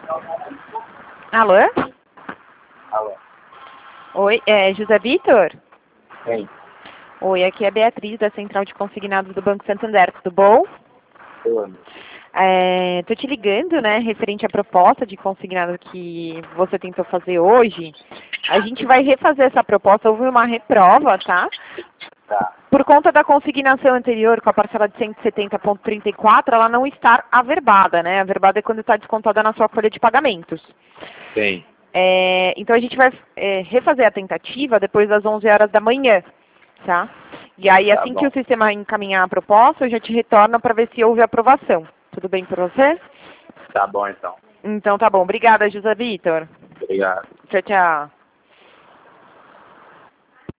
Alô? Alô. Oi, José Vitor? Quem? Oi, aqui é a Beatriz, da Central de Consignados do Banco Santander, tudo bom? Tudo. Tô te ligando, né, referente à proposta de consignado que você tentou fazer hoje. A gente vai refazer essa proposta, houve uma reprova, tá? Tá. Por conta da consignação anterior, com a parcela de 170,34, ela não está averbada, né? Averbada é quando está descontada na sua folha de pagamentos. Sim. Então a gente vai refazer a tentativa depois das 11 horas da manhã, tá? E aí, Tá assim que bom. o sistema encaminhar a proposta, eu já te retorno para ver se houve aprovação. Tudo bem para você? Tá bom, então. Então tá bom. Obrigada, José Vitor. Obrigado. Tchau, tchau.